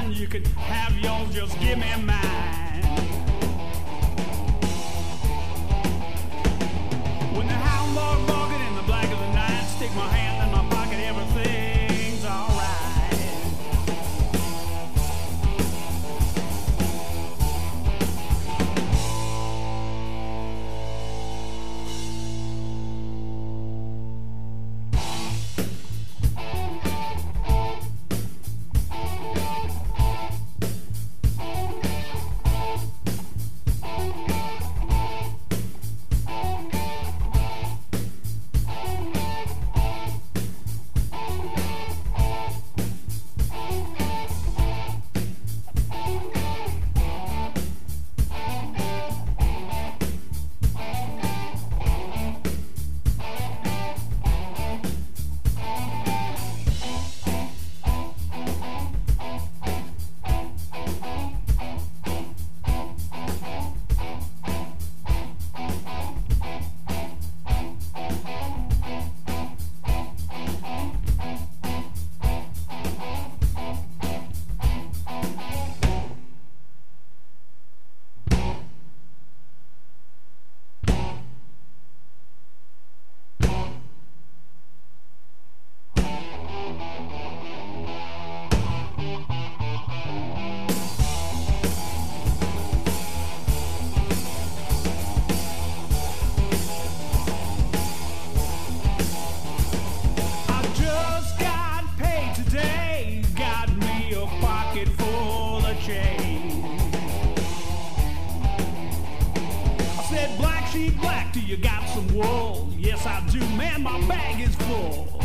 mine. You could have yours, just give me mine. When the hound dog barking in the black of the night, stick my hand in my pocket, everything's alright. Black, do you got some wool? Yes, I do, man, my bag is full.